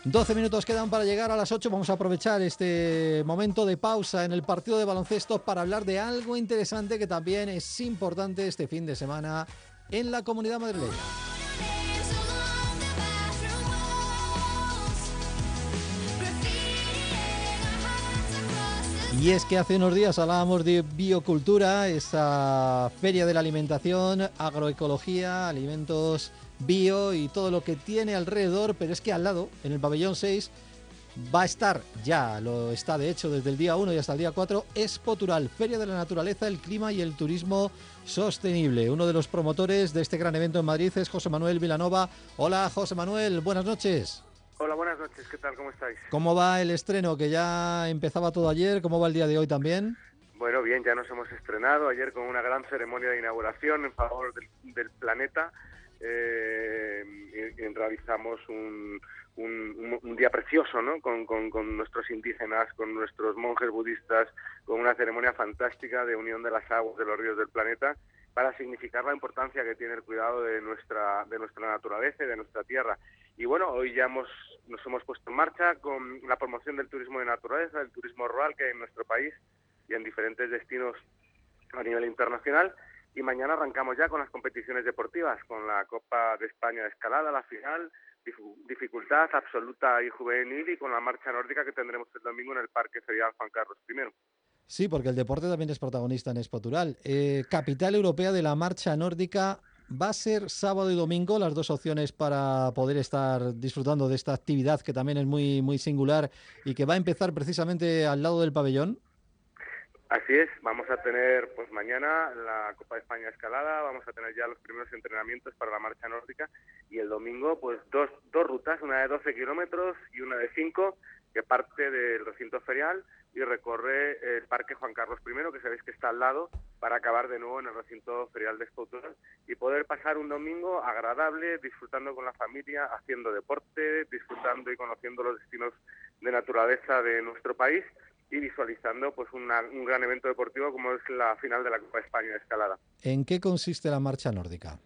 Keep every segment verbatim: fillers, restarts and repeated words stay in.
doce minutos quedan para llegar a las ocho. Vamos a aprovechar este momento de pausa en el partido de baloncesto para hablar de algo interesante que también es importante este fin de semana en la Comunidad Madrileña. Y es que hace unos días hablábamos de biocultura, esa feria de la alimentación, agroecología, alimentos bio y todo lo que tiene alrededor, pero es que al lado, en el pabellón seis, va a estar, ya lo está de hecho desde el día uno y hasta el día cuatro, Expotural, Feria de la Naturaleza, el Clima y el Turismo Sostenible. Uno de los promotores de este gran evento en Madrid es José Manuel Vilanova. Hola José Manuel, buenas noches. Hola, buenas noches, ¿qué tal? ¿Cómo estáis? ¿Cómo va el estreno? Que ya empezaba todo ayer, ¿cómo va el día de hoy también? Bueno, bien, ya nos hemos estrenado ayer con una gran ceremonia de inauguración en favor del, del planeta. Eh, y, y realizamos un, un, un día precioso, ¿no? Con, con, con nuestros indígenas, con nuestros monjes budistas, con una ceremonia fantástica de unión de las aguas de los ríos del planeta, para significar la importancia que tiene el cuidado de nuestra, de nuestra naturaleza y de nuestra tierra. Y bueno, hoy ya hemos, nos hemos puesto en marcha con la promoción del turismo de naturaleza, del turismo rural que hay en nuestro país y en diferentes destinos a nivel internacional. Y mañana arrancamos ya con las competiciones deportivas, con la Copa de España de escalada, la final, dificultad absoluta y juvenil, y con la marcha nórdica que tendremos el domingo en el Parque Ferial Juan Carlos primero. Sí, porque el deporte también es protagonista en Expotural. Eh, capital europea de la marcha nórdica. Va a ser sábado y domingo las dos opciones para poder estar disfrutando de esta actividad que también es muy, muy singular y que va a empezar precisamente al lado del pabellón. Así es, vamos a tener pues mañana la Copa de España Escalada, vamos a tener ya los primeros entrenamientos para la marcha nórdica, y el domingo pues dos, dos rutas, una de doce kilómetros y una de cinco, que parte del recinto ferial y recorre el Parque Juan Carlos primero, que sabéis que está al lado, para acabar de nuevo en el recinto ferial de Expotural y poder pasar un domingo agradable, disfrutando con la familia, haciendo deporte, disfrutando y conociendo los destinos de naturaleza de nuestro país, y visualizando pues una, un gran evento deportivo como es la final de la Copa de España de escalada. ¿En qué consiste la marcha nórdica?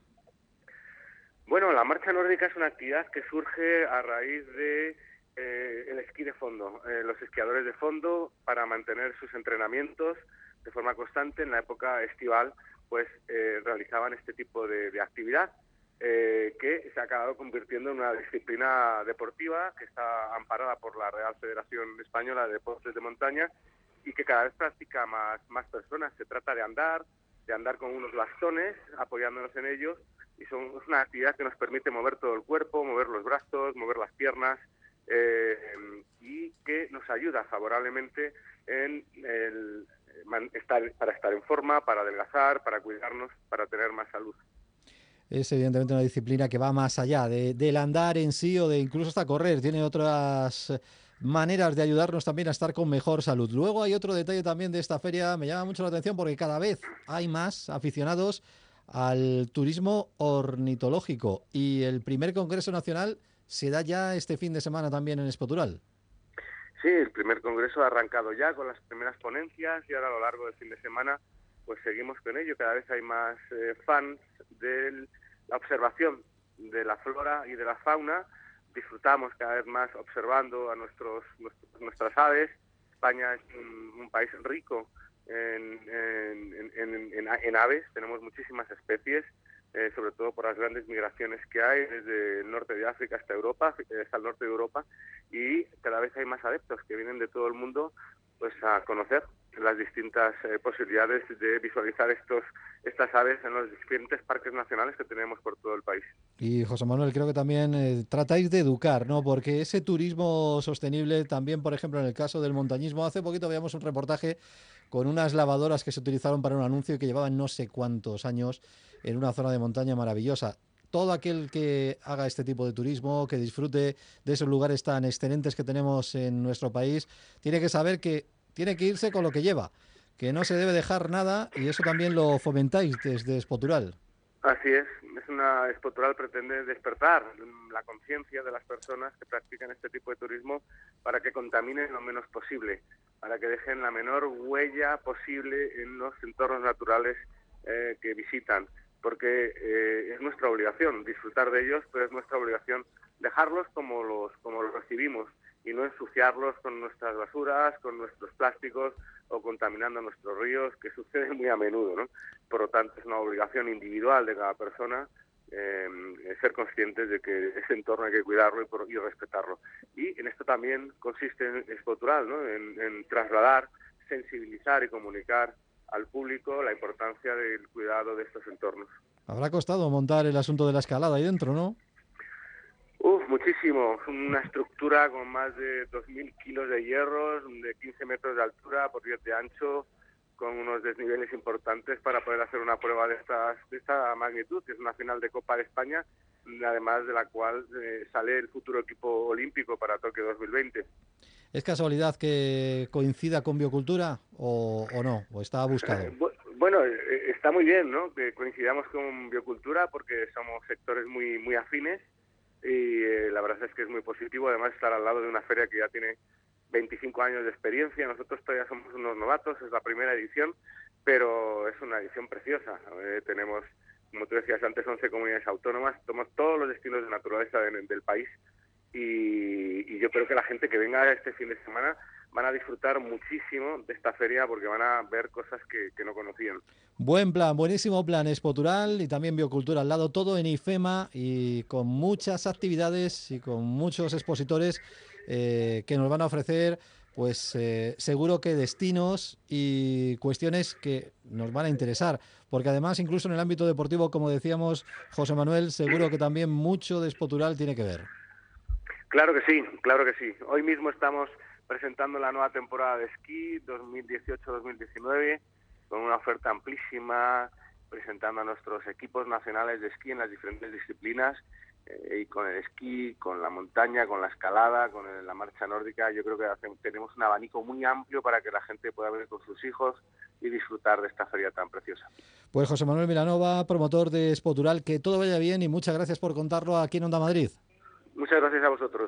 Bueno, la marcha nórdica es una actividad que surge a raíz de eh, el esquí de fondo. Eh, los esquiadores de fondo, para mantener sus entrenamientos de forma constante en la época estival, pues eh, realizaban este tipo de, de actividad eh, que se ha acabado convirtiendo en una disciplina deportiva que está amparada por la Real Federación Española de Deportes de Montaña y que cada vez practica más, más personas. Se trata de andar, de andar con unos bastones, apoyándonos en ellos, y son, es una actividad que nos permite mover todo el cuerpo, mover los brazos, mover las piernas, eh, y que nos ayuda favorablemente en el, estar, para estar en forma, para adelgazar, para cuidarnos, para tener más salud. Es evidentemente una disciplina que va más allá de, del andar en sí o de incluso hasta correr. Tiene otras maneras de ayudarnos también a estar con mejor salud. Luego hay otro detalle también de esta feria, me llama mucho la atención porque cada vez hay más aficionados al turismo ornitológico y el primer Congreso Nacional se da ya este fin de semana también en Expotural. Sí, el primer congreso ha arrancado ya con las primeras ponencias y ahora a lo largo del fin de semana pues seguimos con ello. Cada vez hay más eh, fans de la observación de la flora y de la fauna. Disfrutamos cada vez más observando a nuestros, nuestros nuestras aves. España es un, un país rico en, en, en, en, en aves, tenemos muchísimas especies, eh, sobre todo por las grandes migraciones que hay desde el norte de África hasta Europa, hasta el norte de Europa, y cada vez hay más adeptos que vienen de todo el mundo pues a conocer las distintas eh, posibilidades de visualizar estos estas aves en los diferentes parques nacionales que tenemos por todo el país. Y José Manuel, creo que también eh, tratáis de educar, ¿no? Porque ese turismo sostenible, también, por ejemplo, en el caso del montañismo, hace poquito veíamos un reportaje con unas lavadoras que se utilizaron para un anuncio y que llevaban no sé cuántos años en una zona de montaña maravillosa. Todo aquel que haga este tipo de turismo, que disfrute de esos lugares tan excelentes que tenemos en nuestro país, tiene que saber que tiene que irse con lo que lleva, que no se debe dejar nada, y eso también lo fomentáis desde Expotural. Así es, es una Expotural pretende despertar la conciencia de las personas que practican este tipo de turismo para que contaminen lo menos posible, para que dejen la menor huella posible en los entornos naturales eh, que visitan, porque eh, es nuestra obligación disfrutar de ellos, pero es nuestra obligación dejarlos como los, como los recibimos y no ensuciarlos con nuestras basuras, con nuestros plásticos o contaminando nuestros ríos, que sucede muy a menudo, ¿no? Por lo tanto, es una obligación individual de cada persona eh, ser conscientes de que ese entorno hay que cuidarlo y, por, y respetarlo. Y en esto también consiste en Expotural, ¿no? En, en trasladar, sensibilizar y comunicar al público la importancia del cuidado de estos entornos. Habrá costado montar el asunto de la escalada ahí dentro, ¿no? Uf, muchísimo. Una estructura con más de dos mil kilos de hierros, de quince metros de altura por diez de ancho, con unos desniveles importantes para poder hacer una prueba de, estas, de esta magnitud, que es una final de Copa de España, además de la cual eh, sale el futuro equipo olímpico para Tokio dos mil veinte. ¿Es casualidad que coincida con biocultura o, o no? ¿O está buscado? Bueno, está muy bien, ¿no? Que coincidamos con biocultura porque somos sectores muy, muy afines y eh, la verdad es que es muy positivo. Además, estar al lado de una feria que ya tiene veinticinco años de experiencia. Nosotros todavía somos unos novatos, es la primera edición, pero es una edición preciosa. Eh, tenemos, como tú decías antes, once comunidades autónomas, tomamos todos los destinos de naturaleza de, del país y, y yo creo que la gente que venga este fin de semana van a disfrutar muchísimo de esta feria porque van a ver cosas que, que no conocían. Buen plan, buenísimo plan, Expotural y también biocultura al lado, todo en IFEMA y con muchas actividades y con muchos expositores eh, que nos van a ofrecer, pues eh, seguro que destinos y cuestiones que nos van a interesar, porque además incluso en el ámbito deportivo, como decíamos, José Manuel, seguro que también mucho de Expotural tiene que ver. Claro que sí, claro que sí. Hoy mismo estamos presentando la nueva temporada de esquí dos mil dieciocho dos mil diecinueve con una oferta amplísima, presentando a nuestros equipos nacionales de esquí en las diferentes disciplinas eh, y con el esquí, con la montaña, con la escalada, con el, la marcha nórdica. Yo creo que hace, tenemos un abanico muy amplio para que la gente pueda venir con sus hijos y disfrutar de esta feria tan preciosa. Pues José Manuel Milanova, promotor de Expotural, que todo vaya bien y muchas gracias por contarlo aquí en Onda Madrid. Muchas gracias a vosotros.